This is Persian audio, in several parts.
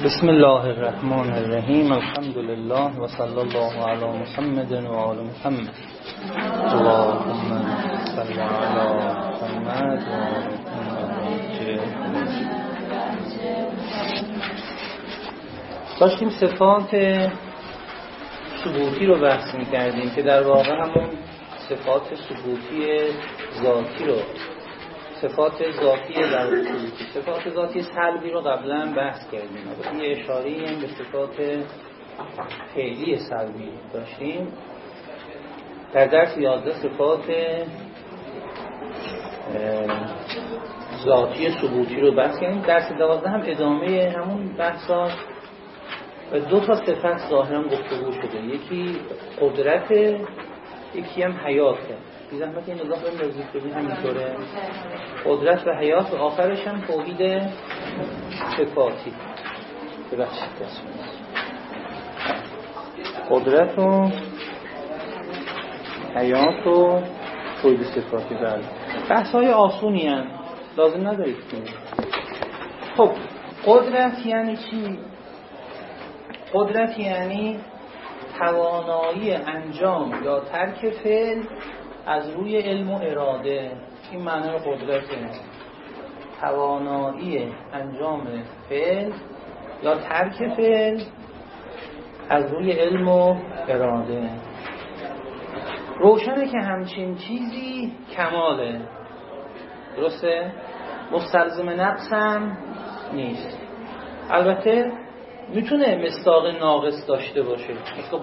بسم الله الرحمن الرحیم. الحمد لله و صلی الله علی محمد و آل محمد. اللهم صل علی محمد و آل محمد. داشتیم صفات ثبوتی رو بحث می‌کردیم که در واقع همون صفات ثبوتی ذاتی رو، صفات ذاتی در ثبوتی، صفات ذاتی سلبی رو قبلا بحث کردیم. البته یه اشاره‌ای هم به صفات فعلی سلبی داشتیم. در درس 11 صفات ذاتی ثبوتی رو بحث کردیم. درس 12 هم ادامه همون بحثاست و دو تا صفت ظاهرا گفتگو شده. یکی قدرت، یکی هم حیاته. بی زحمت این نگاه بریم نزدیک ببین همینطوره. قدرت و حیات و آخرش هم توحید صفاتی. ببخشید قدرت و حیات و توحید صفاتی. بله بحث های آسونی هم لازم ندارید کنید. خب قدرت یعنی چی؟ قدرت یعنی توانایی انجام یا ترک فعل از روی علم و اراده. این معنی قدرته، توانایی انجام فعل یا ترک فعل از روی علم و اراده. روشنه که همچین چیزی کماله، درسته؟ مستلزم نقص هم نیست. البته میتونه مصداق ناقص داشته باشه، مثل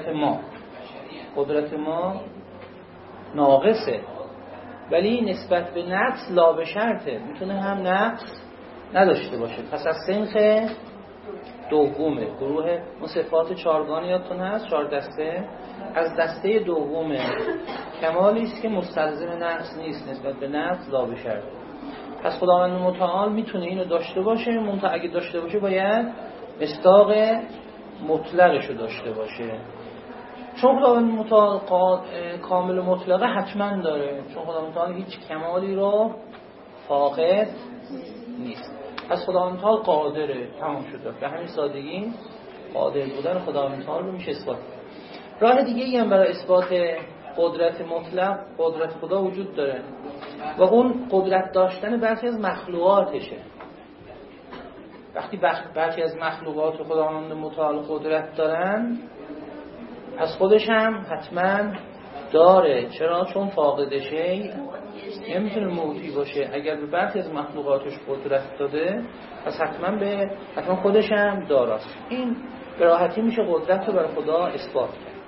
قدرت ما ناقصه، ولی نسبت به نقص لا به شرطه، میتونه هم نقص نداشته باشه. پس از سنخ دومه، گروه صفات چارگان یادتون هست، 4 دسته، از دسته دومه، کمالی است که مستلزم نقص نیست، نسبت به نقص لا به شرطه. پس خداوند متعال میتونه اینو داشته باشه، منتها اگه داشته باشه باید مصداق مطلقشو داشته باشه. چون خداوند متعال کامل مطلقه حتما داره، چون خداوند متعال هیچ کمالی رو فاقد نیست. پس خداوند متعال قادره، تمام شده. به همین سادگی قادر بودن خداوند متعال رو میشه اثبات. راه دیگه ای هم برای اثبات قدرت مطلق، قدرت خدا وجود داره و اون قدرت داشتن برخی از مخلوقاتشه. وقتی برخی از مخلوقات خداوند متعال قدرت دارن، پس خودش هم حتما داره. چرا؟ چون فاقد شیء نمیتونه موجی باشه. اگر به برخی از مخلوقاتش قدرت داده، پس حتما خودش هم داراست. این به راحتی میشه قدرت رو برای خدا اثبات کرد.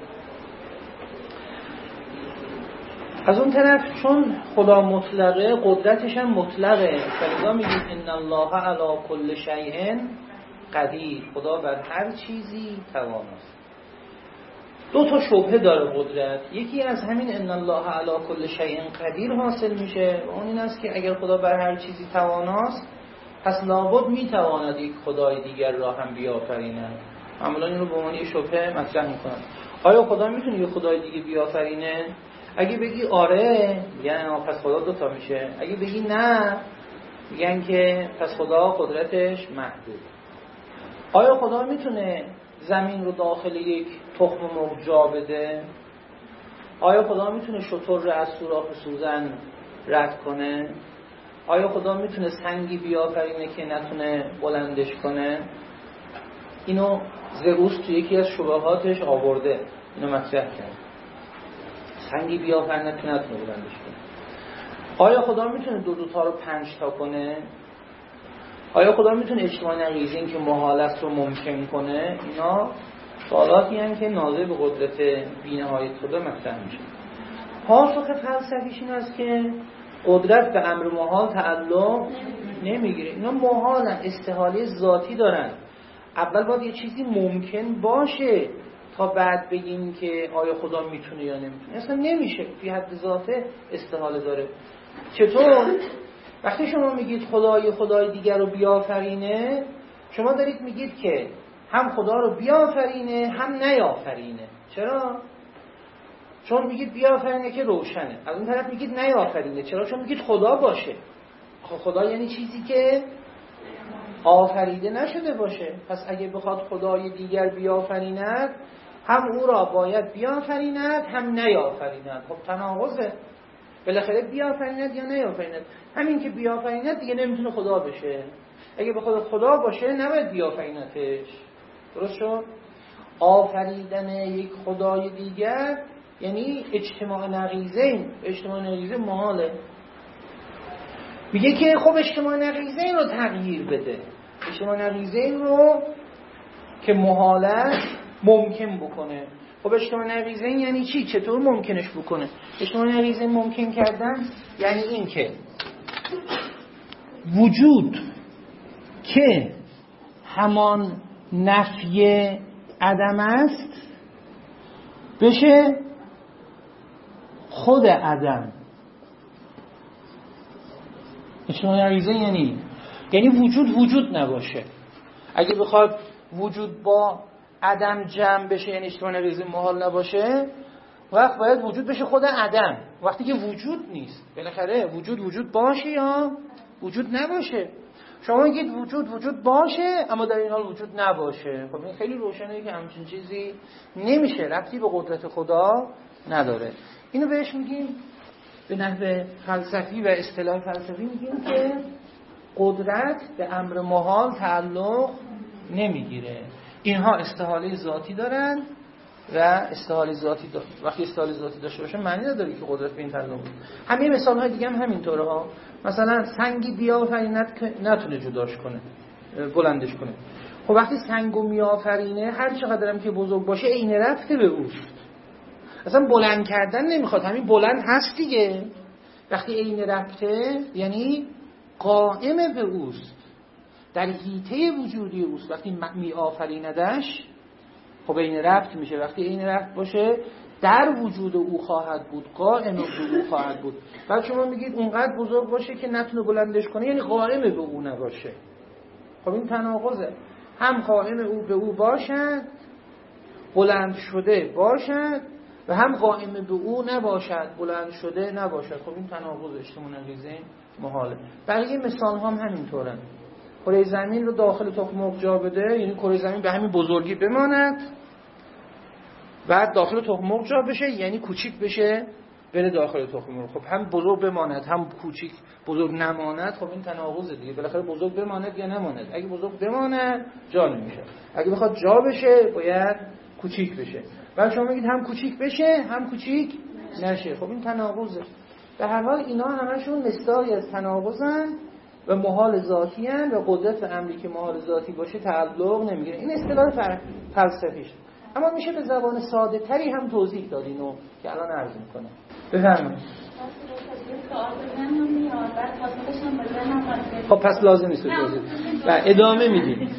از اون طرف چون خدا مطلقه، قدرتش هم مطلقه. فلذا میگیم ان الله علی کل شیء قدیر، خدا بر هر چیزی تواناست. 2 تا شبهه داره قدرت. یکی از همین ان الله علی کل شیء قدیر حاصل میشه، اون این است که اگر خدا بر هر چیزی تواناست، پس لابد میتواند یک خدای دیگر را هم بیافریند. معمولا این رو به عنوان شبهه مطرح میکنن. آیا خدا میتونه یک خدای دیگه بیافرینه؟ اگه بگی آره، یعنی پس خدا 2 تا میشه. اگه بگی نه، میگن که پس خدا قدرتش محدود. آیا خدا میتونه زمین رو داخل یک تخم مرغ جا بده؟ آیا خدا میتونه شتر رو از سوراخ سوزن رد کنه؟ آیا خدا میتونه سنگی بیافرینه که نتونه بلندش کنه؟ اینو زئوس تو یکی از شبهاتش آورده، اینو مطرح کرد. سنگی بیافرینه که نتونه بلندش کنه. آیا خدا میتونه 2 تا رو 5 تا کنه؟ آیا خدا میتونه اجتماع نقیضین که محال است رو ممکن کنه؟ اینا سوالاتی هستند که ناظر به قدرت بی‌نهایت خدا مطرح میشه. پاسخ فلسفیش این است که قدرت به امر محال تعلق نمیگیره. اینا محالن، استحاله ذاتی دارن. اول باید یه چیزی ممکن باشه تا بعد بگیم که آیا خدا میتونه یا نمیتونه. اصلا نمیشه، فی حد ذاته استحاله داره. چطور؟ وقتی شما میگید خدای دیگر رو بیافرینه، شما دارید میگید که هم خدا رو بیافرینه هم نیافرینه. چرا؟ چون میگید بیافرینه که روشنه. از اون طرف میگید نیافرینه. چرا؟ چون میگید خدا باشه. خدا یعنی چیزی که آفریده نشده باشه. پس اگه بخواد خدای دیگر بیافریند، هم او را باید بیافریند هم نیافریند. خب تناقضه. بالاخره بیافریند یا نیافریند. همین که بیافریند دیگه نمیتونه خدا بشه. اگه به خود خدا باشه نباید بیافریندش. درست شد؟ آفریدن یک خدای دیگر یعنی اجتماع نقیضین. اجتماع نقیضین محاله. میگه که خب اجتماع نقیضین رو تغییر بده. اجتماع نقیضین رو که محاله ممکن بکنه. خب اجتماع نقیضین یعنی چی؟ چطور ممکنش بکنه؟ اجتماع نقیضین ممکن کردن یعنی این که وجود که همان نفی عدم است بشه خود عدم. اجتماع نقیضین یعنی وجود نباشه. اگه بخواد وجود با عدم جمع بشه یعنی اجتماع نقیضین محال نباشه، وقت باید وجود بشه خود عدم. وقتی که وجود نیست، بالاخره وجود باشه یا وجود نباشه. شما میگید وجود باشه اما در این حال وجود نباشه. خب این خیلی روشنه که همچین چیزی نمیشه، ربطی به قدرت خدا نداره. اینو بهش میگیم به نحو فلسفی و اصطلاح فلسفی میگیم که قدرت به امر محال تعلق نمیگیره. اینها استحاله ذاتی دارن و استحاله ذاتی وقتی استحاله ذاتی داشته باشه معنی نداره که قدرت به این تعلق بگیره. همه مثال‌های دیگه هم همینطوره ها. مثلا سنگی بیافریند که نتونه جداش کنه، بلندش کنه. خب وقتی سنگو میآفرینه هر چقدر هم که بزرگ باشه عین رفته به اوست. اصلا بلند کردن نمیخواد، همین بلند هست دیگه. وقتی عین رفته یعنی قائم به اوست، در حیطه وجودی اوست. وقتی میآفریندش خب عین رفت میشه. وقتی عین رفت باشه در وجود او خواهد بود، قائم به او خواهد بود. بعد شما میگید اونقدر بزرگ باشه که نتونه بلندش کنه یعنی قائم به او نباشه. خب این تناقضه. هم قائم او به او باشد، بلند شده باشد، و هم قائم به او نباشد، بلند شده نباشد. خب این تناقض اجتماع نقیضین محاله. بقیه مثال هم همینطورن. کره زمین رو داخل تخم مرغ جا بده، یعنی کره زمین به همین بزرگی بماند، بعد داخل تخم مرغ جا بشه یعنی کوچیک بشه بره داخل تخم مرغ. خب هم بزرگ بماند هم کوچیک بزرگ نماند. خب این تناقضه دیگه. بالاخره بزرگ بماند یا نماند. اگه بزرگ بماند جا نمیشه، اگه بخواد جا بشه باید کوچیک بشه. بعد شما میگید هم کوچیک بشه هم کوچیک نشه. خب این تناقضه. به هر حال اینا همشون مثالی از تناقضن و محال ذاتی هستند و قدرت امری که محال ذاتی باشه تعلق نمیگیره. این اصطلاح فلسفیش. اما میشه به زبان ساده تری هم توضیح داد اینو که الان عرض میکنم. بفرمایید. خب پس لازم نیست توضیح. و ادامه میدیم.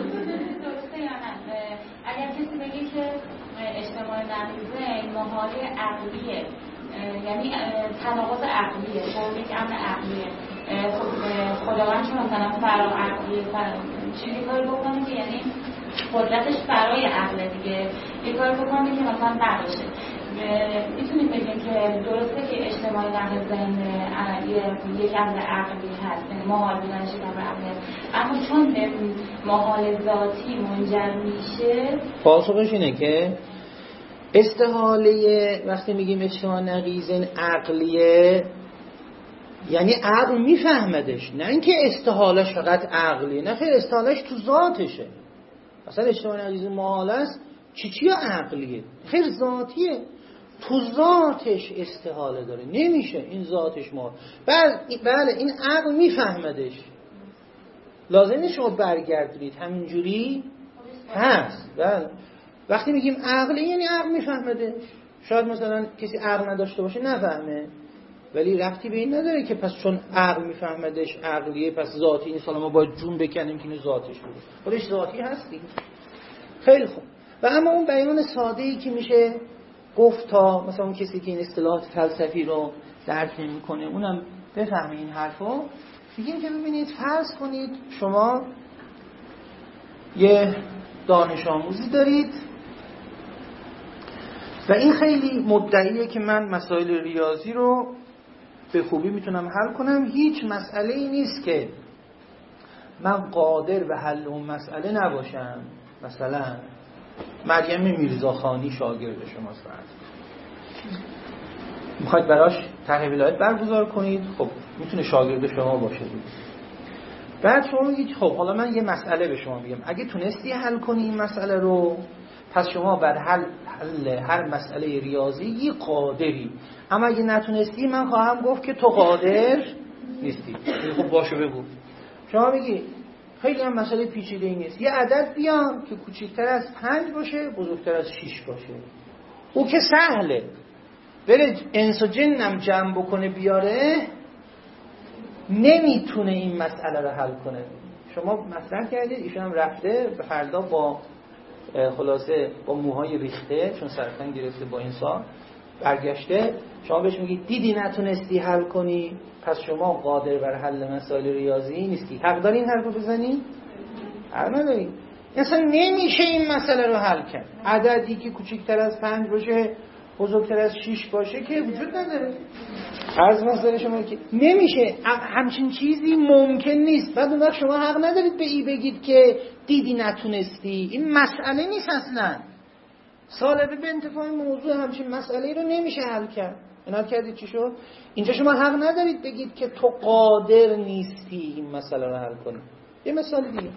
اگر کسی بگه که اجتماع نقیضه محال عقلیه، یعنی تناقض عقلیه، با یک امر عقلیه، خداوند چون مثلا فرا عقلیه چیزی کاری بکنه که یعنی قدرتش فرای عقله دیگه، یه کار بکنه که مثلا نباشه. میتونید بگیم که درسته که اجتماع نقیضین یک امر عقلی هست، یعنی محال بودنش یک امر عقلی هست، اما چون به محال ذاتی منجر میشه. پاسخش اینه که استحاله وقتی میگیم اجتماع نقیضین عقلیه یعنی عقل میفهمدش، نه اینکه استحالش فقط عقلیه. نه خیر، استحالش تو ذاتشه. اصلا اجتماع نقیضین محال است چی عقلیه؟ خیر ذاتیه، تو ذاتش استحاله داره، نمیشه این ذاتش محال. بله این عقل میفهمدش، لازم نیست شما برگردونید، همینجوری هست. بله وقتی میگیم عقلی یعنی عقل میفهمدش. شاید مثلا کسی عقل نداشته باشه نفهمه، ولی ربطی به این نداره که پس چون عقل میفهمدش عقلیه پس ذاتی نیست، حالا ما باید جون بکنیم که این ذاتش بود. خودش ذاتی هستی. خیلی خوب. و اما اون بیان ساده‌ای که میشه گفت تا مثلا اون کسی که این اصطلاحات فلسفی رو درک نمی‌کنه اونم بفهمه این حرفو، میگیم که ببینید فرض کنید شما یه دانش آموزی دارید و این خیلی مدعیه که من مسائل ریاضی رو به خوبی میتونم حل کنم، هیچ مسئله‌ای نیست که من قادر به حل اون مسئله نباشم، مثلا مریم میرزاخانی شاگرد شماست، میخواید براش طرح ولایت برگزار کنید، خب میتونه شاگرد شما باشه. بعد شما میگید خب حالا من یه مسئله به شما میگم، اگه تونستی حل کنی این مسئله رو، پس شما بر حل هر مسئله ریاضی قادری، اما اگه نتونستی من خواهم گفت که تو قادر نیستی. خب باشه بگو. شما میگی خیلی هم مسئله پیچیده‌ای نیست، یه عدد بیام که کوچکتر از 5 باشه بزرگتر از 6 باشه، او که سهله، بره انس و جنم جمع بکنه بیاره، نمیتونه این مسئله رو حل کنه. شما مطرح کردید، ایشون هم رفته به فردا با خلاصه با موهای ریخته چون سرطان گرفته با انسان برگشته، شما بهش میگید دیدی نتونستی حل کنی پس شما قادر بر حل مسائل ریاضی نیستی. حق داری این حرفو بزنی؟ حق نداری. اصلا نمیشه این مسئله رو حل کرد. عددی که کوچکتر از 5 باشه بزرگتر از 6 باشه که وجود نداره. عرض مسئله شما که نمیشه، همچین چیزی ممکن نیست. بعد اون وقت شما حق ندارید به ای بگید که دیدی نتونستی. این مسئله نیست اصلا. سالبه به انتفاع موضوع همچین مسئله رو نمیشه حل کرد. عنایت کردید چی شد؟ اینجا شما حق ندارید بگید که تو قادر نیستی این مسئله رو حل کنی. یه مثال دیگه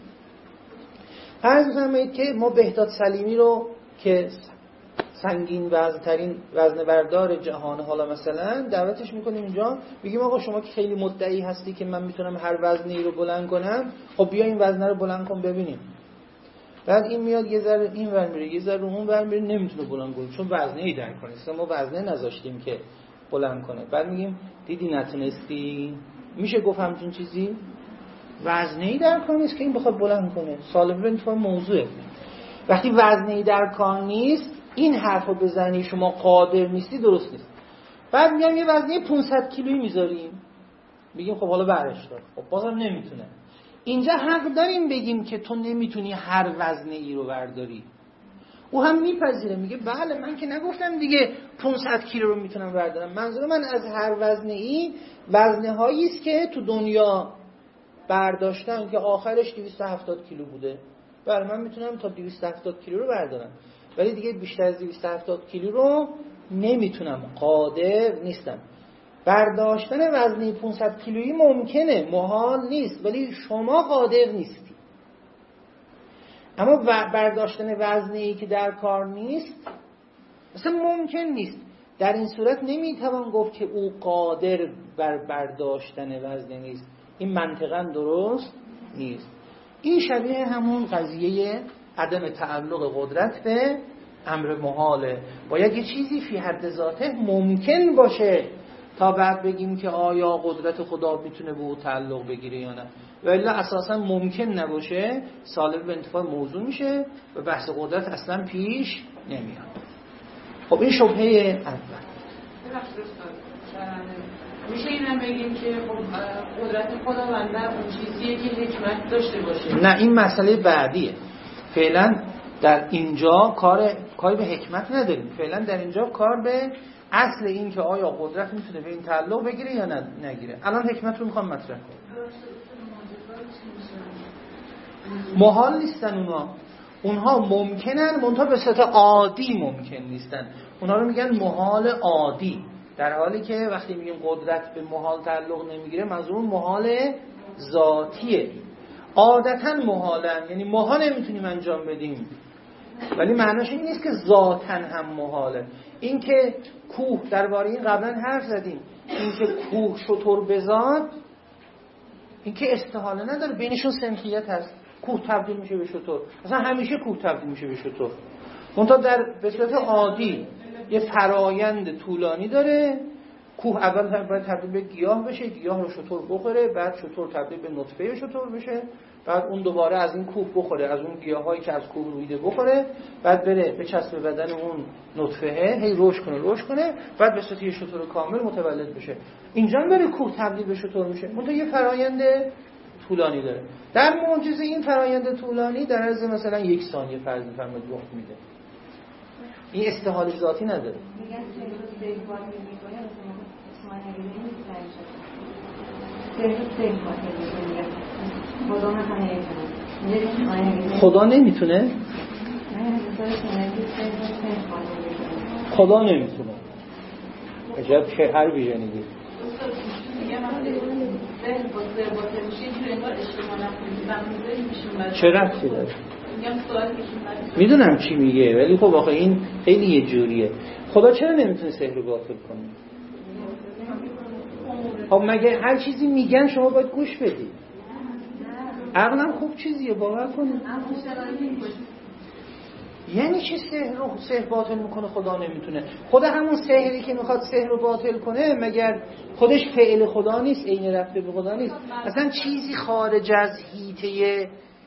فرض بفرمایید که ما بهداد سلیمی رو که سنگین وزن‌ترین وزنه بردار جهان حالا مثلا دعوتش میکنیم اینجا، میگیم آقا شما که خیلی مدعی هستی که من میتونم هر وزنی رو بلند کنم، خب بیا این وزنه رو بلند کن ببینیم. بعد این میاد یه ذره این ور میره یه ذره اون ور میره، نمیتونه بلند کنه چون وزنه‌ای در کنه. اصلا ما وزنه نذاشتیم که بلند کنه. بعد میگیم دیدی نتونستی. میشه گفت همچین چیزی؟ وزنه‌ای در کار نیست که این بخواد بلند کنه. سالب انتفاع موضوعه. وقتی وزنه‌ای در کار نیست این حرفو بزنی شما قادر نیستی درست نیست. بعد میگم یه وزنه 500 کیلویی میذاریم، میگیم خب حالا برش دار، خب بازم نمیتونه. اینجا حق داریم بگیم که تو نمیتونی هر وزنه ای رو برداری. او هم میپذیره، میگه بله من که نگفتم دیگه 500 کیلو رو میتونم بردارم، منظور من از هر وزنه ای وزنه هایی است که تو دنیا برداشتن که آخرش 270 کیلو بوده. بله من میتونم تا 270 کیلو رو بردارم، ولی دیگه بیشتر از 270 کیلو رو نمیتونم، قادر نیستم. برداشتن وزنه 500 کیلویی ممکنه، محال نیست، ولی شما قادر نیستی. اما برداشتن وزنه‌ای که در کار نیست اصلا ممکن نیست. در این صورت نمیتوان گفت که او قادر بر برداشتن وزنه نیست. این منطقاً درست نیست. این شبیه همون قضیه عدم تعلق قدرت به امر محاله. باید یه چیزی فی حد ذاته ممکن باشه تا بعد بگیم که آیا قدرت خدا میتونه به او تعلق بگیره یا نه. و الا اساسا ممکن نباشه سالب به انتفاع موضوع میشه و بحث قدرت اصلا پیش نمیاد. خب این شبهه اول. میشه اینم بگیم که قدرت خداوند اون چیزیه که حکمت داشته باشه؟ نه این مسئله بعدیه. فعلا در اینجا کاری به حکمت نداریم. فعلا در اینجا کار به اصل این که آیا قدرت میتونه به این تعلق بگیره یا نگیره. الان حکمت رو میخوام مطرح کنم. محال نیستن اونها ممکنن، منتها به صورت عادی ممکن نیستن. اونها رو میگن محال عادی، در حالی که وقتی میگیم قدرت به محال تعلق نمیگیره منظور محال ذاتیه. عادتا محالن، یعنی ما نمیتونیم انجام بدیم، ولی معناش این نیست که ذاتاً هم محاله. این که کوه، درباره این قبلا حرف زدیم، این که کوه شتر بزاد این که استحاله نداره، بینشون سنخیت هست. کوه تبدیل میشه به شتر، مثلا همیشه کوه تبدیل میشه به شتر، منتها به صورت عادی یه فرایند طولانی داره. کوه اول باید تبدیل به گیاه بشه، گیاه رو شتر بخوره، بعد شتر تبدیل به نطفه شتر بشه، بعد اون دوباره از این کوه بخوره، از اون گیاهایی که از کوه رویده بخوره، بعد بره به چسب بدن اون نطفه هی رشد کنه، بعد به صورت یه شتر کامل متولد بشه. اینجا بره کوه تبدیل به شتر میشه، منتها یه فرایند طولانی داره. در معجزه این فرایند طولانی در عرض مثلا 1 ثانیه فرض بفرمایید رخ میده. این استحاله ذاتی نداره. خدا نمیتونه؟ خدا نمیتونه. عجب چه حرفی شنیدی؟ چه ربطی داره؟ میدونم چی میگه، ولی خب آخه این خیلی یه جوریه. خدا چرا نمیتونه سحر رو باطل کنه؟ خب مگه هر چیزی میگن شما باید گوش بدید. عقلم خوب چیزیه، باور کنید. یعنی چه سحر باطل میکنه خدا نمیتونه؟ خدا همون سحری که میخواد سحر رو باطل کنه مگر خودش فعل خدا نیست؟ عین رفته به خدا نیست؟ اصلا چیزی خارج از حیطه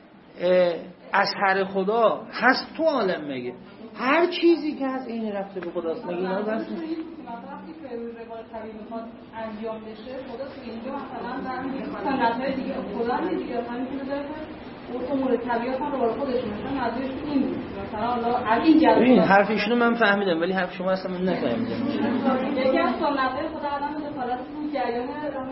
اثر خدا هست تو عالم مگه؟ هر چیزی که هست عین رفته به خداست مگه؟ اینا بس نیست. وقتی که روال طبیعی میخواد انجام بشه خدا تو اینجا مثلا در سنت‌های دیگه خدا دیگه همین که داره اون امور طبیعت هم رو خودش مثلا نظرش این مثلا حالا این جلسه این حرف ایشونو من فهمیدم ولی حرف شما اصلا من نفهمیدم. یکی از سنت‌های خدا الان به حالت اون جریان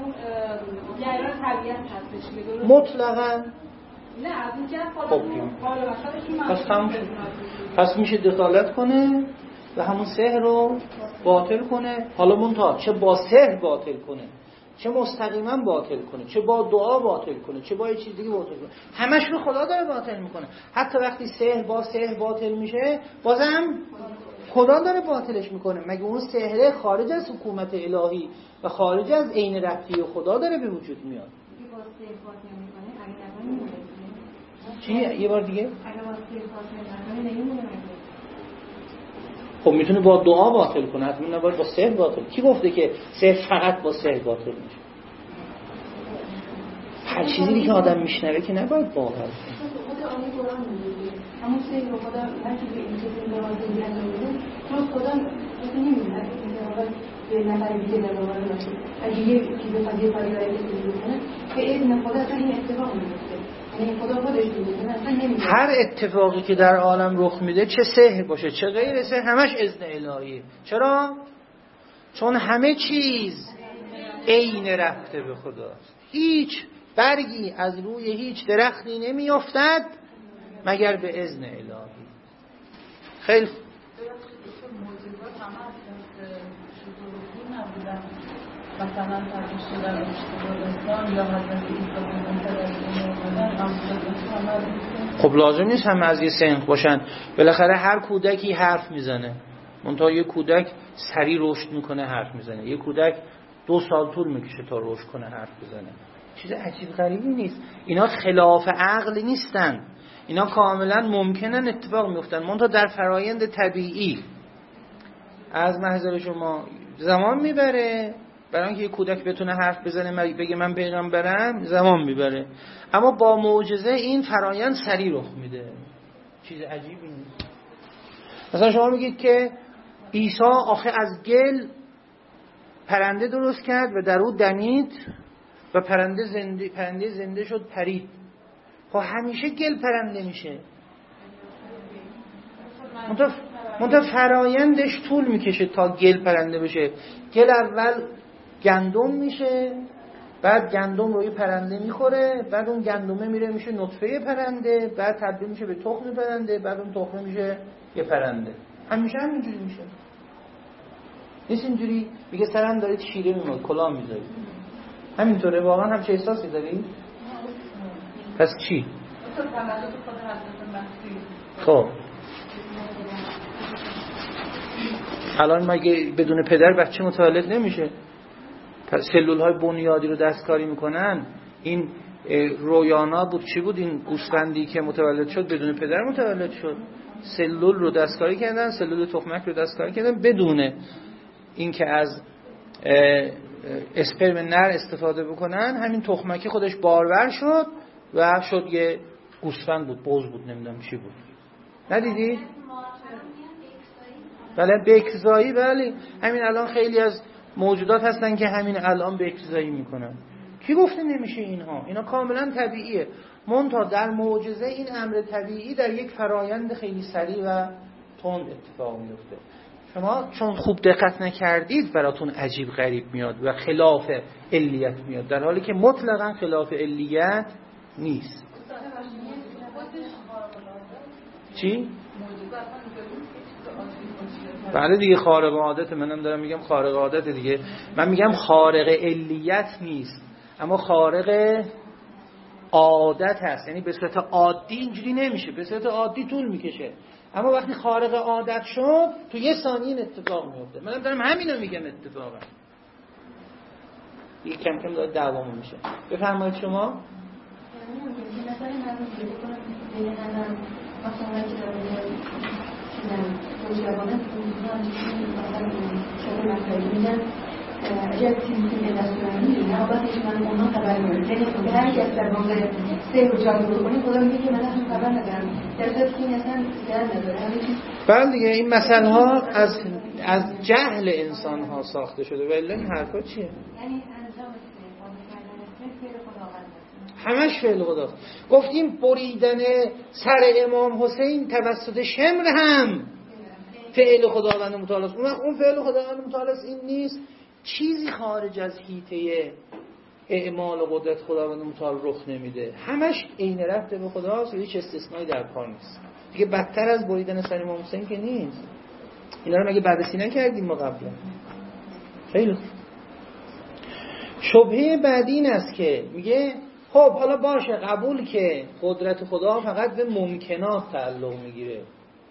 طبیعت هستش دیگه. مطلقاً نه از این جهت خب پس میشه دخالت کنه و همون سحر رو باطل کنه. حالا منتها چه با سحر باطل کنه، چه مستقیما باطل کنه، چه با دعا باطل کنه، چه با یه چیز دیگه باطل کنه، همش رو خدا داره باطل میکنه. حتی وقتی سحر با سحر باطل میشه بازم خدا داره باطلش میکنه. مگه اون سحر خارج از حکومت الهی و خارج از عین ربطی خدا داره به وجود میاد؟ چی؟ یه بار دیگه؟ خب میتونه با دعا باطل کنه، حتما نباید با سحر باطل. کی گفته که سحر فقط با سحر باطل میشه؟ هر چیزی که آدم میشنوه که نباید باور کنه. همون سحر رو خدا هرچی به این چیزی نوازی بیانده چون خدا نمیدونه به نفر دیگه نوازی باشه. اگه یه چیز فضیه فریایی که میکنه به اذن خدا اصلا این اتفاق میفته. هر اتفاقی که در عالم رخ میده چه سحر باشه چه غیر سحر همش اذن الهیه. چرا؟ چون همه چیز عین رفته به خداست. هیچ برگی از روی هیچ درختی نمیافتد مگر به اذن الهی. خیلی مثلا فرشته در اشتباهستان یا حضرت عیسی خب لازم نیست همه از یه سنخ باشن. بالاخره هر کودکی حرف میزنه، منتها یه کودک سریع رشد میکنه حرف میزنه، یه کودک 2 سال طول میکشه تا رشد کنه حرف بزنه. چیز عجیب غریبی نیست. اینا خلاف عقل نیستن، اینا کاملا ممکنن اتفاق میفتن، منتها در فرایند طبیعی. از محضر شما زمان میبره برای اینکه یه کودک بتونه حرف بزنه بگه من پیغمبرم، زمان میبره. اما با معجزه این فرایند سریع رخ میده. چیز عجیبی نیست. مثلا شما میگید که عیسی آخه از گل پرنده درست کرد و در او دمید و پرنده زنده شد پرید. خب همیشه گل پرنده میشه، منتها فرایندش طول میکشه تا گل پرنده بشه. گل اول گندم میشه، بعد گندم روی پرنده میخوره، بعد اون گندمه میره میشه نطفه پرنده، بعد تبدیل میشه به تخم پرنده، بعد اون تخمه میشه یه پرنده. همیشه همینجوری میشه. نیست اینجوری میگه سرم دارید شیره میمونه کلاه میذارید. همینطوره واقعا هم چه احساسی داری؟ پس چی؟ خب الان مگه بدون پدر بچه متولد نمیشه؟ پس سلول‌های بنیادی رو دستکاری میکنن. این رویانا بود چی بود؟ این گوسفندی که متولد شد بدون پدر متولد شد. سلول رو دستکاری کردن، سلول تخمک رو دستکاری کردن بدون اینکه از اسپرم نر استفاده بکنن. همین تخمکی خودش بارور شد و شد یه گوسفند بود، بز بود، نمیدونم چی بود. ندیدی؟ بله بکرزایی. بله همین الان خیلی از موجودات هستن که همین الان بکرزایی میکنن. کی گفته نمیشه اینها؟ اینا کاملا طبیعیه. منتها در معجزه این امر طبیعی در یک فرایند خیلی سریع و تند اتفاق میفته. شما چون خوب دقت نکردید براتون عجیب غریب میاد و خلاف علیت میاد، در حالی که مطلقا خلاف علیت نیست. چی؟ بله دیگه خارق عادت، منم دارم میگم خارق عادت دیگه. من میگم خارق علیت نیست، اما خارق عادت هست. یعنی به صورت عادی اینجوری نمیشه، به صورت عادی طول میکشه، اما وقتی خارق عادت شد تو یه ثانیه این اتفاق میفته. منم دارم همینو میگم اتفاقا. دیگه کم کم داره دوام میشه. بفرمایید شما. اگر تیمی که دستورانی نه وقتی من اونا خبر می‌دم یعنی هر کی از درباره سه و چهار رو کنه خدا میگه که من اصلا خبر ندارم در صورتی که اصلا در نداره. بله دیگه این مسئله ها از جهل انسان ها ساخته شده. ولی این حرفا چیه؟ یعنی انجام فعل خداوند همش فعل خداست. گفتیم بریدن سر امام حسین توسط شمر هم فعل خداوند متعال است. اون فعل خداوند متعال است این نیست، چیزی خارج از حیطه اعمال قدرت خداوند متعال رخ نمیده، همش عین رفته به خداست و هیچ استثنایی در کار نیست. دیگه بدتر از بریدن سر امام حسین که نیست. اینا رو مگه بررسی نکردیم ما قبلا؟ خیلی خوب. شبهه بعدی این است که میگه خب حالا باشه قبول که قدرت خدا فقط به ممکنات تعلق میگیره،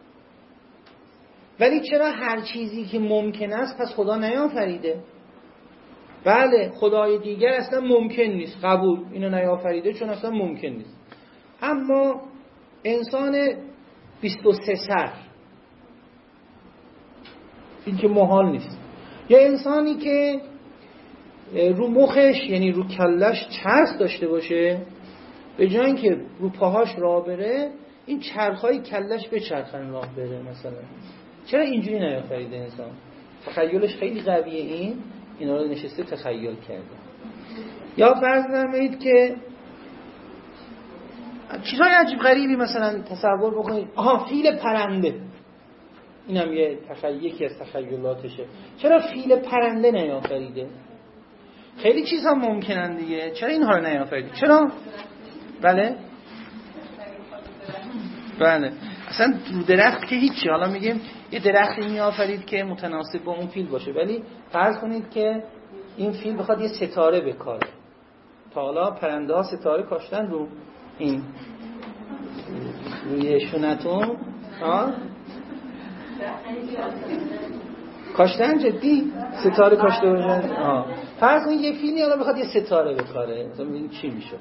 ولی چرا هر چیزی که ممکن است پس خدا نیافریده؟ بله خدای دیگر اصلا ممکن نیست، قبول، اینو نیافریده چون اصلا ممکن نیست. اما انسان 23 سر این که محال نیست. یا انسانی که رو مخش یعنی رو کلش چرخ داشته باشه، به جای اینکه رو پاهاش راه بره این چرخای کلش به چرخن راه بره مثلا. چرا اینجوری نیافریده انسان؟ تخیلش خیلی قویه، اینا رو نشسته تخیل کرده. یا فرض فرمایید که چیزهای عجیب غریبی مثلا تصور بکنید، فیل پرنده، اینم یکی از تخیلاتشه. چرا فیل پرنده نیافریده؟ خیلی چیزها ممکنن دیگه، چرا اینها رو نیافریده؟ چرا؟ بله اصلا رو درخت که هیچی. حالا میگیم یه درختی میآفرید که متناسب با اون فیل باشه، ولی فرض کنید که این فیل بخواد یه ستاره بکاره. تا حالا پرنده ها ستاره کاشتن رو این روی شونتون کاشتن؟ جدی ستاره کاشته باشن؟ فرض کنید یه فیلی حالا بخواد یه ستاره بکاره، مثلا ببین چی میشه.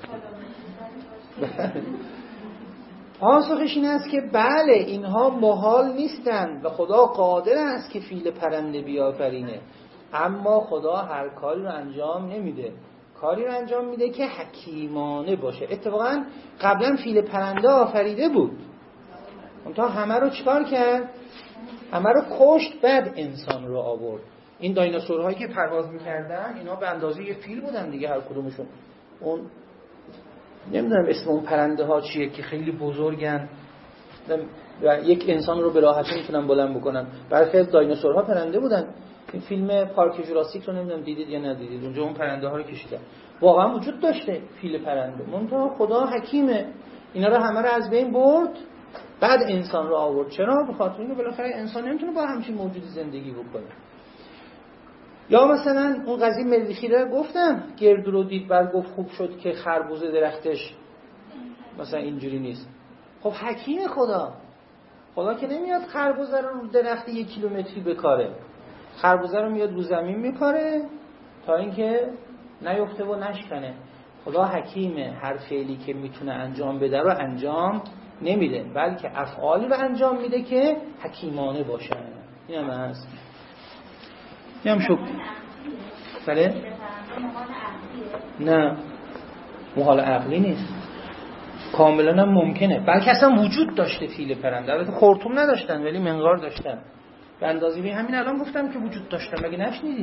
پاسخش این است که بله اینها محال نیستند و خدا قادر است که فیل پرنده بیافرینه، اما خدا هر کاری رو انجام نمیده، کاری رو انجام میده که حکیمانه باشه. اتفاقا قبلا فیل پرنده آفریده بود، اونتا همه رو چکار کرد؟ همه رو کشت، بعد انسان رو آورد. این دایناسورهایی که پرواز میکردن اینا به اندازه یه فیل بودن دیگه هر کدومشون. اون نمیدونم اسم اون پرنده ها چیه که خیلی بزرگن و یک انسان رو به راحتی میتونن بلند بکنن. برخی از دایناسورها پرنده بودن. این فیلم پارک جوراسیک رو نمیدونم دیدید یا ندیدید، اونجا اون پرنده ها رو کشیدن. واقعا وجود داشته فیل پرنده، منتها خدا حکیمه، اینا رو همه رو از بین برد، بعد انسان رو آورد. چرا؟ به خاطر اینکه بالاخره انسان نمیتونه با همچین موجودی زندگی بکنه. یا مثلا اون قضیه مریخی رو گفتم، گردو رو دید بعد گفت خوب شد که خربوزه درختش مثلا اینجوری نیست. خب حکیم خدا که نمیاد خربوزه رو درخت 1 کیلومتری بکاره، خربوزه رو میاد رو زمین میکاره تا اینکه نیفته و نشکنه. خدا حکیمه، هر فعلی که میتونه انجام بده رو انجام نمیده، بلکه افعالی رو انجام میده که حکیمانه باشه. این هم هست. این هم شد. بله؟ نه محال عقلی نیست، کاملا هم ممکنه، بلکه اصلا وجود داشته فیل پرنده. البته خرطوم نداشتن ولی منقار داشتن، به اندازه به همین الان گفتم که وجود داشتن، مگه نشنیدید؟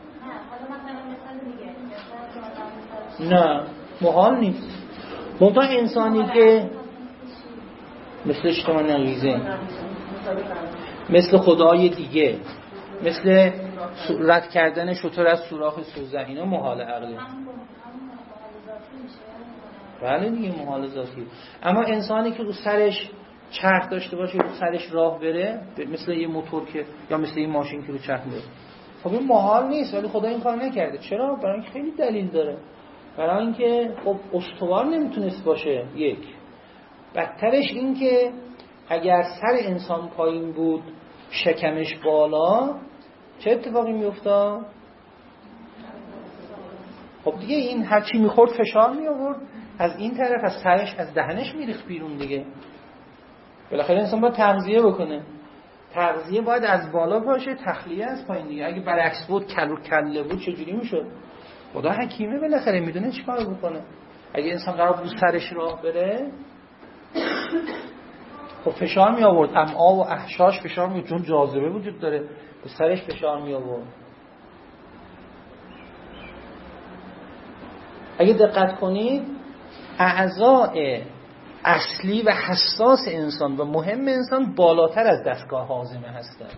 نه محال نیست. منتها انسانی که مثل اجتماع نقیزه، مثل خدای دیگه، مثل رد کردن شتر از سوراخ سوزن، اینا محال عقلی. بله دیگه محال ذاتی. اما انسانی که رو سرش چرخ داشته باشه، رو سرش راه بره، مثل یه موتور که یا مثل یه ماشین که رو چرخ میره، خب این محال نیست، ولی خدا این کار نکرده. چرا؟ برای اینکه خیلی دلیل داره. برای اینکه خب استوار نمیتونست باشه. یک، بدترش این که اگر سر انسان پایین بود شکمش بالا، چه اتفاقی میافتاد؟ خب دیگه این هر چی میخورد فشار میآورد از این طرف، از سرش، از دهنش میریخت بیرون دیگه. بالاخره انسان باید تغذیه بکنه. تغذیه باید از بالا باشه، تخلیه از پایین دیگه. اگه برعکس بود کله بود چجوری میشد؟ خدا حکیمه، بالاخره میدونه چیکار بکنه. اگه انسان قرار بود سرش راه بره، خب فشار می آورد، امعا و احشاش فشار می آورد، چون جاذبه وجود داره، به سرش فشار می آورد. اگه دقت کنید اعضاء اصلی و حساس انسان و مهم انسان بالاتر از دستگاه هاضمه هستند.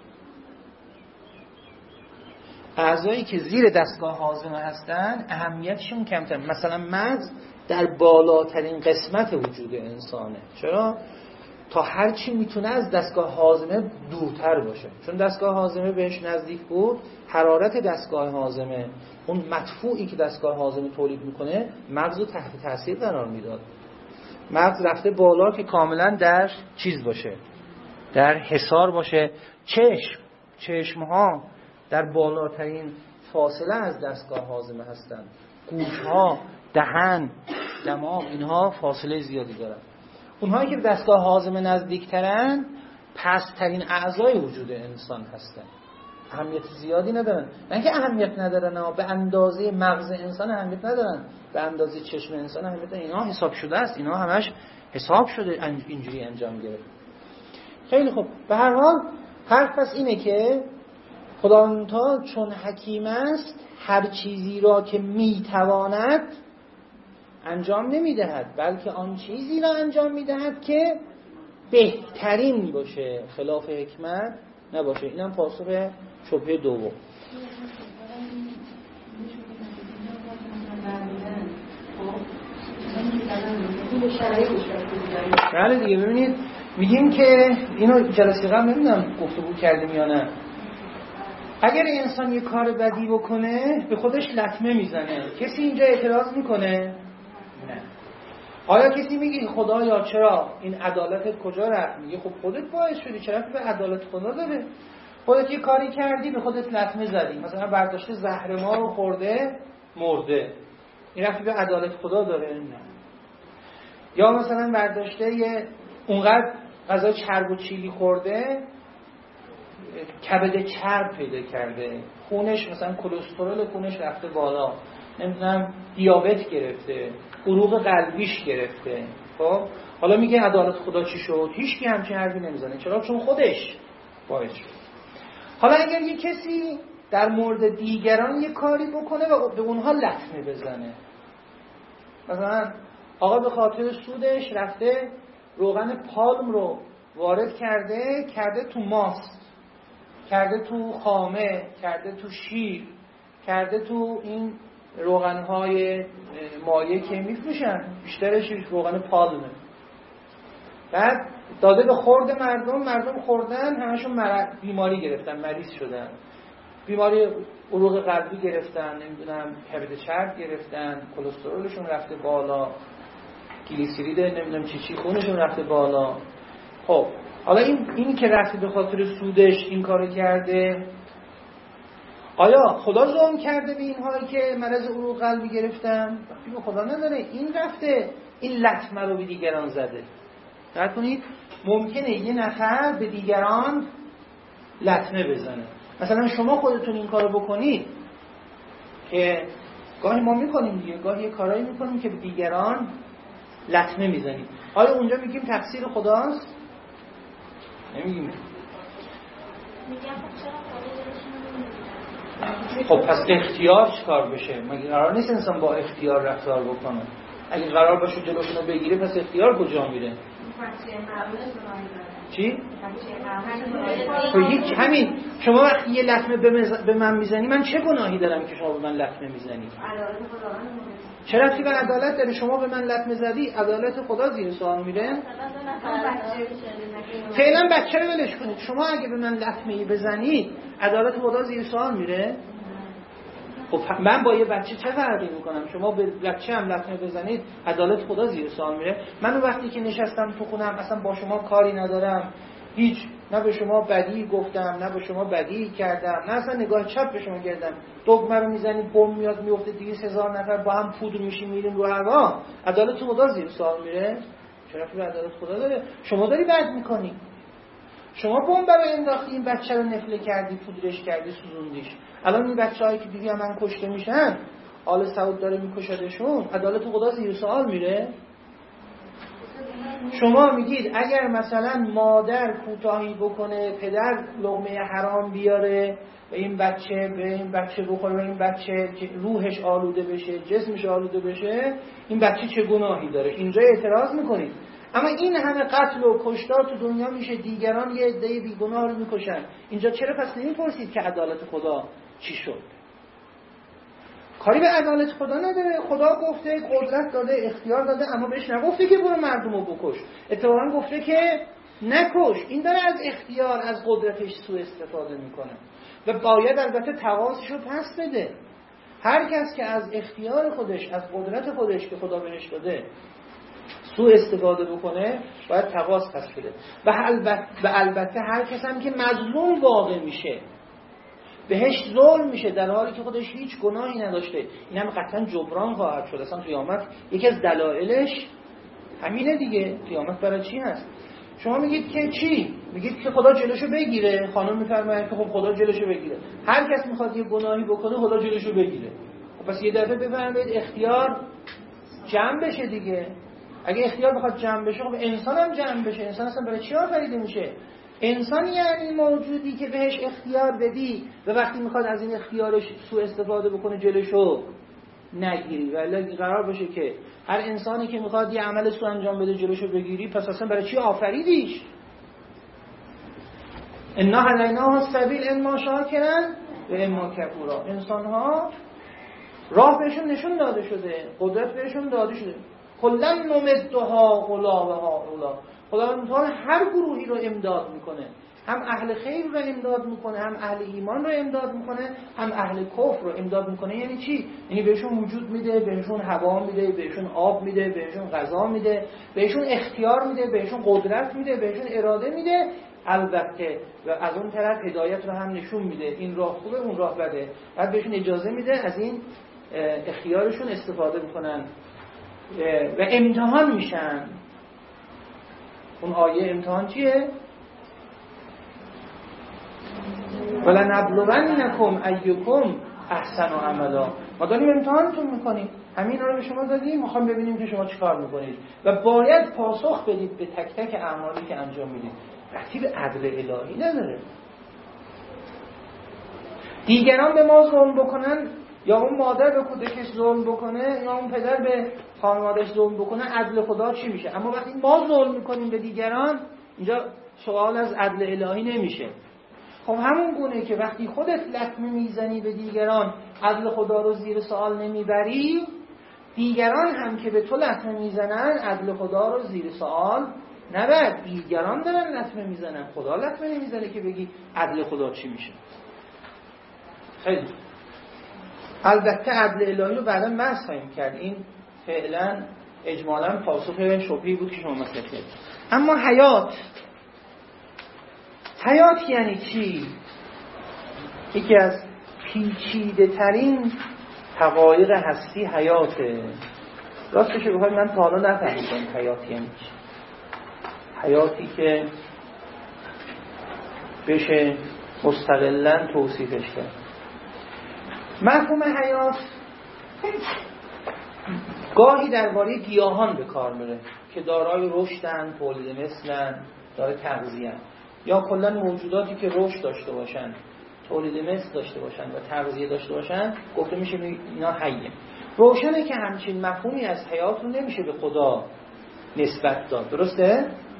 اعضایی که زیر دستگاه هاضمه هستند اهمیتشون کمتر. مثلا مغز در بالاترین قسمت وجود انسانه. چرا؟ تا هر چی میتونه از دستگاه هاضمه دورتر باشه. چون دستگاه هاضمه بهش نزدیک بود، حرارت دستگاه هاضمه، اون مدفوعی که دستگاه هاضمه تولید میکنه، مغز رو تحت تاثیر قرار میداد. مغز رفته بالا که کاملا در چیز باشه، در حصار باشه. چشمها در بالاترین فاصله از دستگاه هاضمه هستن. گوشها، دهن، دماغ، اینها فاصله زیادی دارن. اونهایی که به دستگاه هاضمه نزدیکترن پست‌ترین اعضای وجود انسان هستن. اهمیت زیادی ندارن. نه که اهمیت ندارن، به اندازه مغز انسان اهمیت ندارن، به اندازه چشم انسان اهمیت ندارن. اینا حساب شده است، اینا همش حساب شده اینجوری انجام گرفت. خیلی خوب. به هر حال حرف پس اینه که خداوند چون حکیم است هر چیزی را که میتواند انجام نمیدهد، بلکه آن چیزی را انجام میدهد که بهترین باشه، خلاف حکمت نباشه. اینم پاسخ شبهه دوم. بله دیگه. ببینید میگیم که اینو جلسه قبل نمیدونم گفتگو کردیم یا نه، اگر انسان یه کار بدی بکنه به خودش لطمه میزنه، کسی اینجا اعتراض میکنه؟ نه. آیا کسی میگه خدایا چرا این عدالتت کجا رفت؟ میگه خب خودت باعث شدی، چرا به عدالت خدا داره؟ خودت یه کاری کردی به خودت لطمه زدی، مثلا برداشته زهر ما رو خورده مرده، این رفتی به عدالت خدا داره؟ نه. یا مثلا برداشته یه اونقدر غذا چرب و چیلی خورده کبد چرب پیدا کرده، خونش مثلا کلسترول خونش رفته بالا، نمیدونم دیابت گرفته، عروق قلبیش گرفته. خب حالا میگه عدالت خدا چی شد؟ هیچ کی همچین حرفی نمیزنه. چرا؟ چون خودش باعث شد. حالا اگر یه کسی در مورد دیگران یه کاری بکنه و به اونها لطمه بزنه، مثلا آقا به خاطر سودش رفته روغن پالم رو وارد کرده تو ماست، کرده تو خامه، کرده تو شیر، کرده تو این روغنهای مایع که میفروشن، بیشترش روغن پالمه. بعد داده به خورد مردم خوردن، همشون بیماری گرفتن، مریض شدن، بیماری عروق قلبی گرفتن، نمیدونم کبد چرب گرفتن، کلسترولشون رفته بالا، گلیسیرید نمیدونم چی خونشون رفته بالا. خب حالا این که رفته به خاطر سودش این کارو کرده، آیا خدا ظلم کرده به اینهایی که مرض عروق قلبی گرفتن؟ وقتی به خدا نداره، این رفته این لطمه رو به دیگران زده. دقت کنید، ممکنه یه نفر به دیگران لطمه بزنه. مثلا شما خودتون این کارو بکنید که گاهی ما میکنیم دیگه، گاهی یه کارایی میکنیم که به دیگران لطمه میزنیم، آیا اونجا میگیم تقصیر خداست؟ نمیگیم. میگم خب پس اختیار چیکار بشه؟ مگه قرار نیست انسان با اختیار رفتار بکنه؟ اگه قرار باشه جلوشونو بگیره، پس اختیار کجا میره؟ چی؟ خب همین شما وقتی یه لطمه به من میزنی، من چه گناهی دارم که شما به من لطمه میزنی؟ چه ربطی به عدالت داره؟ شما به من لطمه زدی، عدالت خدا زیر سوال میره؟ فعلا بچه رو ولش کنید. شما اگه به من لطمه‌ای بزنید عدالت خدا زیر سوال میره؟ خب من با یه بچه چه فرقی میکنم؟ شما به بچه هم لطمه بزنید عدالت خدا زیر سوال میره؟ من وقتی که نشستم تو خونم اصلا با شما کاری ندارم، هیچ، نه به شما بدی گفتم نه به شما بدی کردم، نه اصلا نگاه چپ به شما کردم، دگمه رو میزنید بم میاد میفته 200,000 نفر با هم پودر میشیم میریم رو هوا، عدالت خدا زیر سوال میره؟ چرا که عدالت خدا داره؟ شما داری بد میکنی. شما بمب رو انداختی، این بچه رو نفله کردی، پودرش کردی، سوزوندیش. الان این بچه‌هایی که دیگه من کشته میشن، آل سعود داره میکشدشون، عدالت خدا زیر سوال میره؟ شما میگید اگر مثلا مادر کوتاهی بکنه، پدر لقمه حرام بیاره و این بچه بخوره و این بچه روحش آلوده بشه، جسمش آلوده بشه، این بچه چه گناهی داره؟ اینجا اعتراض میکنید. اما این همه قتل و کشتار تو دنیا میشه، دیگران یه عده بیگناه رو میکشن، اینجا چرا پس نمیپرسید که عدالت خدا چی شد؟ کاری به عدالت خدا نداره. خدا گفته قدرت داده، اختیار داده، اما بهش نگفته که برو مردمو بکش. اتفاقا گفته که نکش. این داره از اختیار، از قدرتش سوء استفاده میکنه و باید البته تقاضیشو پس بده. هر کس که از اختیار خودش، از قدرت خودش که خدا بهش داده سوء استفاده بکنه باید تقاضی پس بده. و البته هر کس هم که مظلوم واقع میشه، بهش ظلم میشه در حالی که خودش هیچ گناهی نداشته، این هم قطعا جبران خواهد شد. اصلا قیامت یکی از دلایلش همینه دیگه. قیامت برای چی هست؟ شما میگید که چی؟ میگید که خدا جلوشو بگیره. خانم میفرماید که خب خدا جلوشو بگیره. هر کس میخواد یه گناهی بکنه خدا جلوشو بگیره. خب پس یه دفعه بفرمایید اختیار جمع بشه دیگه. اگه اختیار بخواد جمع بشه، خب انسان هم جمع بشه. انسان اصلا برای چی آفریده میشه؟ انسان یعنی موجودی که بهش اختیار بدی و وقتی میخواد از این اختیارش سوء استفاده بکنه جلوشو نگیری. ولی قرار باشه که هر انسانی که میخواد یه عمل سوء انجام بده جلوشو بگیری، پس اصلا برای چی آفریدیش؟ انا هدیناه السبیل اما شاکرا و اما کفورا. انسان‌ها راه بهشون نشون داده شده، قدرت بهشون داده شده. کلا نمدها اولا و ها اولا. خداوند هر گروهی رو امداد میکنه، هم اهل خیر رو امداد میکنه، هم اهل ایمان رو امداد میکنه، هم اهل کفر رو امداد میکنه. یعنی چی؟ یعنی بهشون وجود میده، بهشون هوا میده، بهشون آب میده، بهشون غذا میده، بهشون اختیار میده، بهشون قدرت میده، بهشون اراده میده. البته و از اون طرف هدایت رو هم نشون میده، این راه خوبه اون راه بده. بعد بهشون اجازه میده از این اختیارشون استفاده بکنن و امتحان میشن. اون آیه امتحان چیه؟ ولنبلونکم ایکم احسن عملا. ما داریم امتحانتون میکنیم، همین رو به شما دادیم، میخوام ببینیم که شما چیکار میکنید و باید پاسخ بدید به تک تک اعمالی که انجام میدید. ربطی به عدل الهی نداره. دیگران به ما ظلم بکنن، یا اون مادر به کودکش ظلم بکنه، یا اون پدر به خانواده‌اش ظلم بکنه، عدل خدا چی میشه؟ اما وقتی ما ظلم میکنیم به دیگران، اینجا سوال از عدل الهی نمیشه. خب همون گونه که وقتی خودت لطمه میزنی به دیگران، عدل خدا رو زیر سوال نمیبری، دیگران هم که به تو لطمه میزنن عدل خدا رو زیر سوال نبر. دیگران دارن لطمه میزنن، خدا لطمه نمیزنه که بگی عدل خدا چی میشه. خیلی البته عدل الهی رو بعدا بحث خواهیم کرد. این فعلا اجمالا پاسخ شبهی بود که شما مطرح کردید. اما حیات یعنی چی؟ یکی از پیچیده ترین حقایق هستی حیاته. راستش رو بخواید من تا حالا نفهمیدم حیات یعنی چی. حیاتی که بشه مستقلاً توصیفش کرد. مفهوم حیات گاهی درباره گیاهان به کار میره که دارای رشدن، تولید مثلن، داره تغذیه، یا کلا موجوداتی که رشد داشته باشن، تولید مثل داشته باشن و تغذیه داشته باشن گفته میشه اینا حیه. روشنه که همچین مفهومی از حیات رو نمیشه به خدا نسبت داد، درسته؟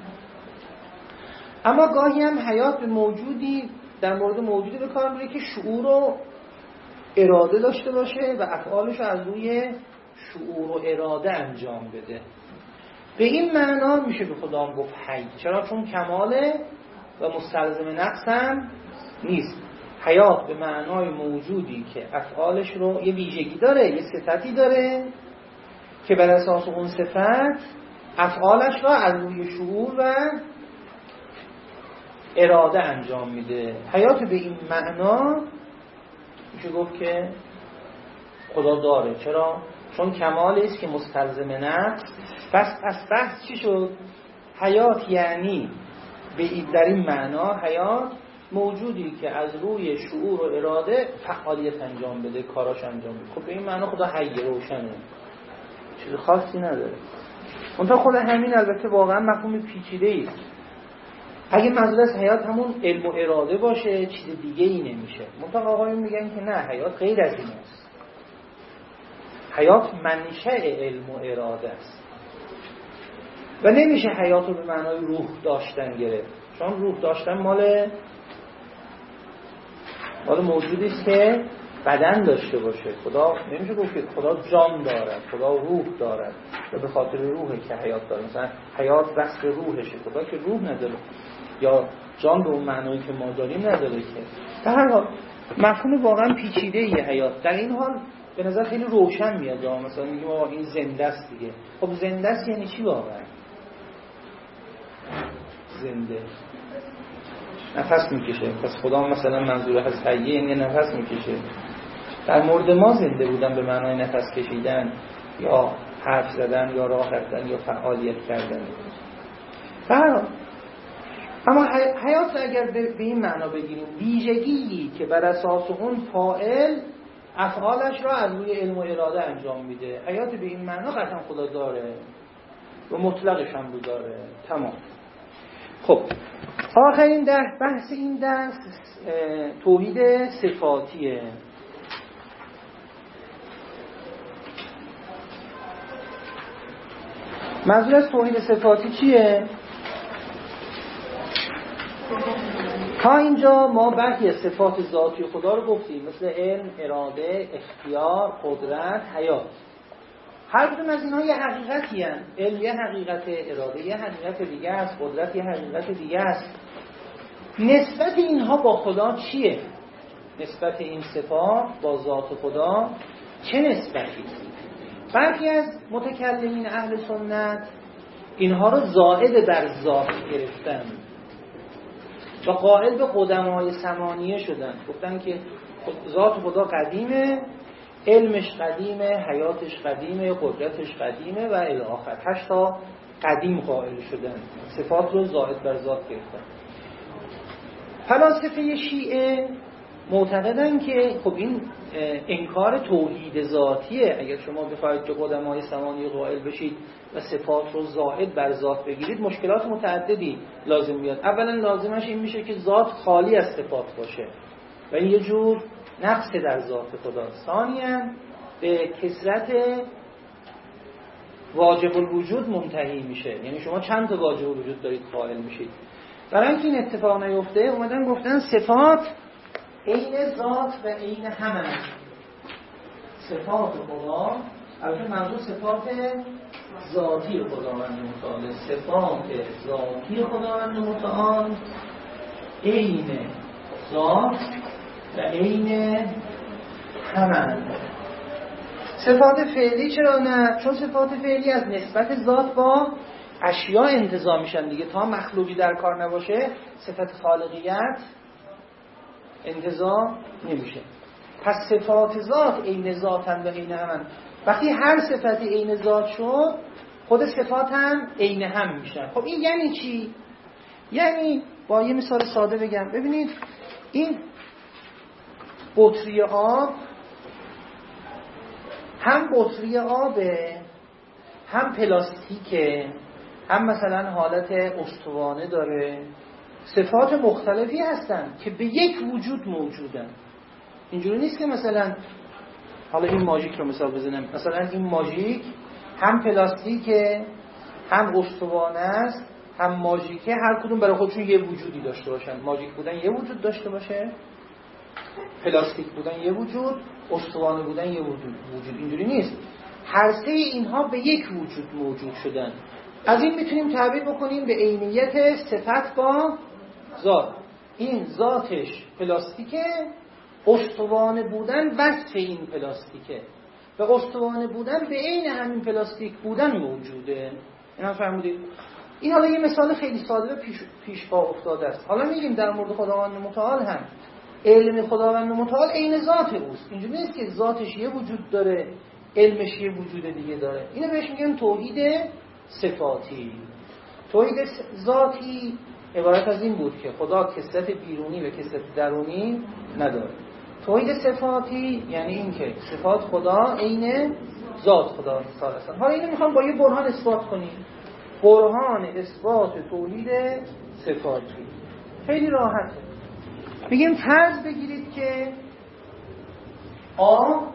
اما گاهی هم حیات به موجودی در مورد موجودی به کار میره که شعور و اراده داشته باشه و افعالش از روی شعور و اراده انجام بده. به این معنا میشه به خدا گفت حی. چرا؟ چون کماله و مستلزم نقص هم نیست. حیات به معنای موجودی که افعالش رو یه ویژگی داره، یه صفتی داره که بر اساس اون صفت افعالش را از روی شعور و اراده انجام میده. حیات به این معنا میشه گفت که خدا داره. چرا؟ چون کمال است که مستلزم نقص. پس بحث چی شد؟ حیات یعنی در این معنا حیات موجودی که از روی شعور و اراده فعالیت انجام بده، کاراش انجام بده. خب به این معنا خدا حی روشنه، چیز خاصی نداره. منتها خود همین البته واقعا مفهوم پیچیده است. اگه منظور از حیات همون علم و اراده باشه چیز دیگه ای نمیشه. منتها آقایون میگن که نه، حیات غیر از این است. حیات منشأ علم و اراده است و نمیشه حیات رو به معنای روح داشتن گرفت، چون روح داشتن مال موجودی است که بدن داشته باشه. خدا نمیشه گفت که خدا جان دارد، خدا روح دارد و به خاطر روحه که حیات داره. مثلا حیات وصف روحشه، خدا که روح نداره یا جان به اون معنایی که ما داریم نداره. که در هر حال مفهوم واقعا پیچیده ای حیات. در این حال به نظر خیلی روشن میاد. مثلا میگیم آقا این زنده است دیگه. خب زنده است یعنی چی واقعا؟ زنده نفس میکشه. پس خدا مثلا منظور از حیه یعنی نفس میکشه. در مورد ما زنده بودن به معنای نفس کشیدن یا حرف زدن یا راه رفتن یا فعالیت کردن. اما حیات اگر به این معنا بگیریم، ویژگی که بر اساس اون فاعل افعالش را از روی علم و اراده انجام میده. حیات به این معنا قطعا خدا داره و مطلقش هم رو داره. تمام. خب آخرین بحث این درس توحید صفاتیه. منظور از توحید صفاتی چیه؟ تا اینجا ما برخی از صفات ذاتی خدا رو گفتیم، مثل علم، اراده، اختیار، قدرت، حیات. هر کدوم از اینها یه حقیقتی هستند. علم یه حقیقت، اراده یه حقیقت دیگه است، قدرت یه حقیقت دیگه است. نسبت اینها با خدا چیه؟ نسبت این صفات با ذات خدا چه نسبتی؟ برخی از متکلمین اهل سنت اینها رو زائد بر ذات گرفتن و قائل به قدمای ثمانیه شدن. گفتن که ذات خدا قدیمه، علمش قدیمه، حیاتش قدیمه، قدرتش قدیمه و الی آخر. 8 تا قدیم قائل شدن، صفات رو زائد بر ذات گرفتن. فلاسفه شیعه معتقدن که خب این انکار توحید ذاتیه. اگر شما بخواید به قدمای ثمانیه قائل بشید و صفات رو زائد بر ذات بگیرید، مشکلات متعددی لازم میاد. اولا لازمش این میشه که ذات خالی از صفات باشه و این یه جور نقص در ذات خداست. ثانیاً به کثرت واجب الوجود منتهی میشه، یعنی شما چند تا واجب الوجود دارید قائل میشید. برای اینکه این اتفاق نیفته اومدن گفتن صفات عین ذات و عین همه. صفات خدا، البته منظور صفات ذاتی خداوند متعال، صفات ذاتی خداوند متعال عین ذات و عین همه. صفات فعلی چرا نه؟ چون صفات فعلی از نسبت ذات با اشیاء انتزاع میشن دیگه. تا مخلوقی در کار نباشه صفت خالقیت انتزاع نمیشه. پس صفات ذات عین ذاتن و عین همن. وقتی هر صفتی عین ذات شد، خود صفات هم عین هم میشن. خب این یعنی چی؟ یعنی با یه مثال ساده بگم، ببینید این بطری آب هم بطری آبه، هم پلاستیکه، هم مثلا حالت استوانه داره. صفات مختلفی هستن که به یک وجود موجودن. اینجوری نیست که مثلا حالا این ماژیک رو مثال بزنم، مثلا این ماژیک هم پلاستیکه، هم استوانه است، هم ماژیکه، هر کدوم برای خودشون یه وجودی داشته باشن. ماژیک بودن یه وجود داشته باشه، پلاستیک بودن یه وجود، استوانه بودن یه وجود. اینجوری نیست. هر سه اینها به یک وجود موجود شدن. از این میتونیم تعبیر بکنیم به عینیت صفت با ذات. این ذاتش پلاستیکه، استوانه بودن وصف این پلاستیکه و استوانه بودن به عین همین پلاستیک بودن موجوده. اینا فهمیدید؟ این حالا یه مثال خیلی ساده پیش پا افتاده است. حالا میگیم در مورد خداوند متعال هم علم خداوند متعال عین ذات اوست. اینجوری نیست که ذاتش یه وجود داره علمش یه وجود دیگه داره. اینو بهش میگن توحید صفاتی. توحید ذاتی عبارت از این بود که خدا کثرت بیرونی و کثرت درونی نداره. توحید صفاتی یعنی این که صفات خدا عین ذات خدا تعالی است. حالا اینو میخوام با یه برهان اثبات کنیم. برهان اثبات توحید صفاتی خیلی راحته. میگیم فرض بگیرید که آ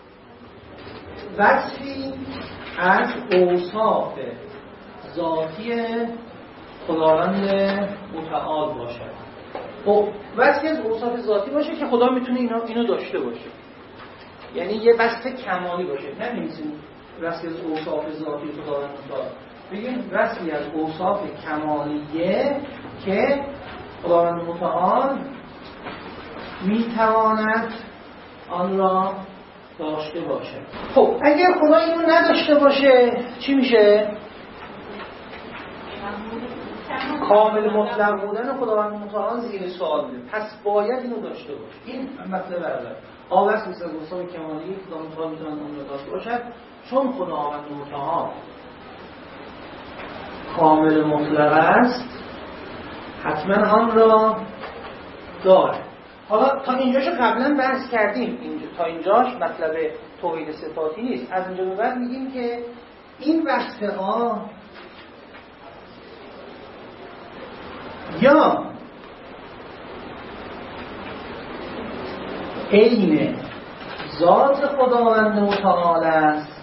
وصفی از اوصاف ذاتی خداوند متعال باشد. خب وصفی از اوصاف ذاتی باشه که خدا میتونه اینو داشته باشه، یعنی یه وصف کمالی باشه. نمی‌نویسیم وصفی از اوصاف ذاتی خداوند متعال، بگیم وصفی از اوصاف کمالیه که خداوند متعال میتواند آن را داشته باشه. خب اگر خدا اینو نداشته باشه چی میشه؟ کامل مطلق بودن خداوند متعال زیر سوال میره. پس باید اینو داشته باشه. این مطلب اول. آوس مثل اوصاف کمالی خداوند متعال میتواند آن را داشته باشد، چون خداوند متعال کامل مطلق است حتما آن را داره. حالا تا اینجاشو قبلا بحث کردیم. تا اینجاش مطلب توحید صفاتی نیست. از اینجا به بعد میگیم که این وصفه ها یا عین ذات خداوند متعال است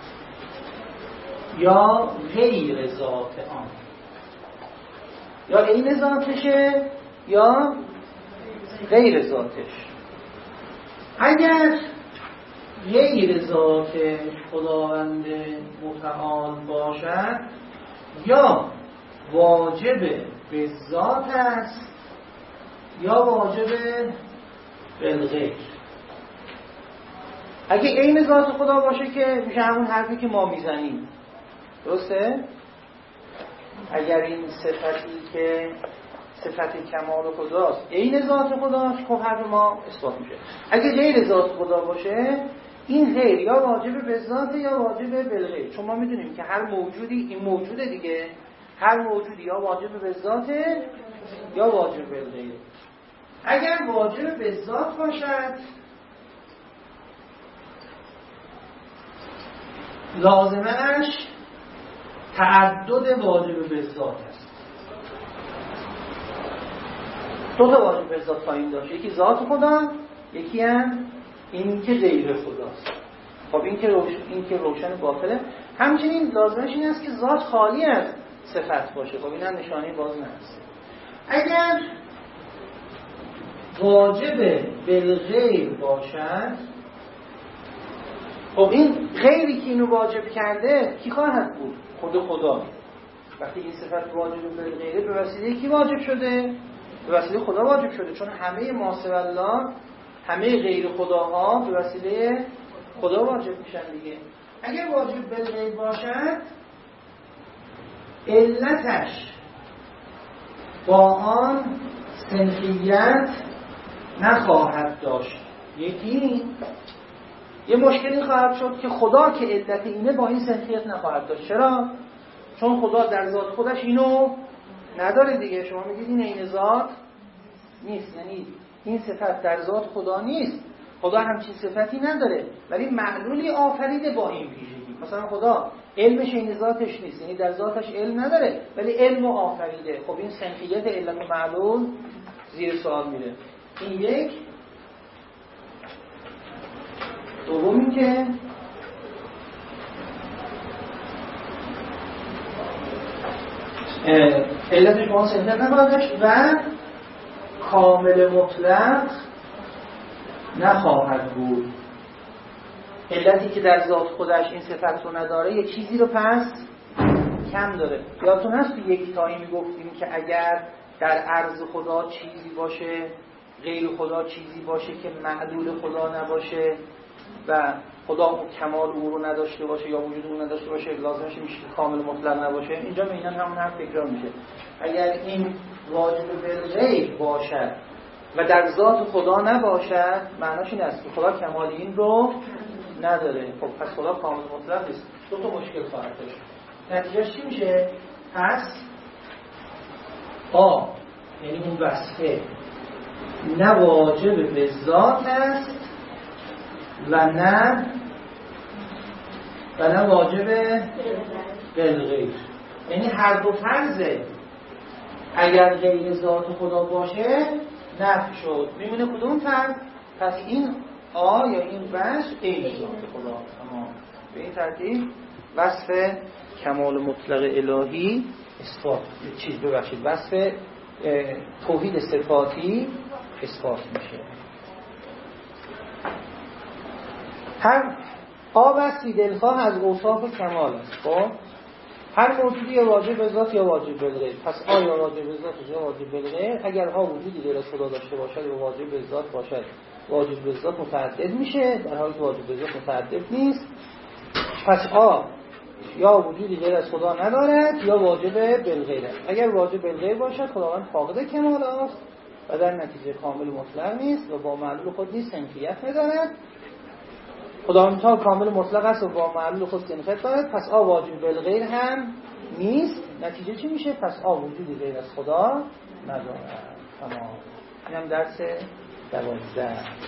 یا غیر ذات آن. یا عین ذاتشه یا غیر ذاتش. اگر غیر ذات خداوند متعال باشد یا واجب به ذات است یا واجب بالغیر. اگه عین ذات خدا باشه که میشه همون حرفی که ما میزنیم، درسته؟ اگر این صفتی که صفت کمال خداست عین ذات خداست، خب حرف ما اثبات میشه. اگه غیر ذات خدا باشه این غیر یا واجب به ذات یا واجب بالغیر. چون ما میدونیم که هر موجودی، این موجوده دیگه، هر موجودی یا واجب به ذاته یا واجب بالغیر. اگر واجب به ذات باشد لازمش تعدد واجب به ذات است. دو تا واجب به ذات پایین داشت، یکی ذات خدا، یکی هم این که غیر خداست. خب این که روشن باطله. همچنین لازمش این است که ذات خالی از صفت باشه. خب این هم نشانه باز نهست. اگر واجب بالغیر باشد، خب این غیری که اینو واجب کرده کی خواهد بود؟ خود خدا. وقتی این صفت واجب بالغیره به وسیله کی واجب شده؟ به وسیله خدا واجب شده. چون همه ما سوی الله، همه غیر خداها به وسیله خدا واجب میشن دیگه. اگر واجب بالغیر باشد علتش با آن صنفیت نخواهد داشت. یکی یه مشکلی خواهد شد که خدا که علت اینه با این صنفیت نخواهد داشت. چرا؟ چون خدا در ذات خودش اینو نداره دیگه. شما میگید این عین ذات نیست، یعنی این صفت در ذات خدا نیست. خدا همچین صفتی نداره ولی معلولی آفریده با این ویژگی. مثلا خدا علمش این ذاتش نیست، یعنی در ذاتش علم نداره ولی علم آفریده. خب این صنفیت علت و معلول زیر سوال میره. این یک. دومی که علت شما سنتر نخواهد داشت و کامل مطلق نخواهد بود. علتی که در ذات خودش این صفت رو نداره یه چیزی رو پس کم داره. یادتون هست تو یک تایی میگفتیم که اگر در عرض خدا چیزی باشه، غیر خدا چیزی باشه که معلول خدا نباشه و خدا اون کمال او رو نداشته باشه یا وجود او نداشته باشه، لازمش میشه که کامل مطلق نباشه. اینجا میگن همون حرف تکرار میشه. اگر این واجب بالغیب باشد و در ذات خدا نباشد، معناش این است که خدا کمال این رو نداره. خب پس خدا کامل مطلق نیست. دو تا مشکل خواهد داشت. نتیجهش چی میشه؟ پس یعنی اون وصفه نه واجب به ذات است و نه واجب بالغیب. یعنی هر دو فرضه. اگر غیر ذات خدا باشه نفی شد. میمونه کدوم فرض؟ پس این یا این وصف غیر ذات خدا. تمام. به این ترتیب وصف کمال مطلق الهی اثبات وصف توحید صفاتی اثبات میشه. هر وصفی دلخواه از اوصاف کمال است. خب هر موجودی یا واجب به ذات یا واجب بالغیب. پس یا واجب به ذات یا واجب بالغیب. اگر وجودی غیر از خدا داشته باشد یا واجب به ذات باشد، واجب به ذات متعدد میشه، در حالی که واجب به ذات متعدد نیست. پس یا وجودی غیر از خدا ندارد یا واجب بالغیب است. اگر واجب بالغیب باشد خداوند فاقد کمال است و در نتیجه کامل مطلق نیست و با معلول خود نیست سنخیت ندارد. خداوند تا کامل مطلق است و با معلول خود سنخیت دارد. پس واجب بالغیب هم نیست. نتیجه چی میشه؟ پس وجودی غیر از خدا ندارد. تمام. اینم درس 12.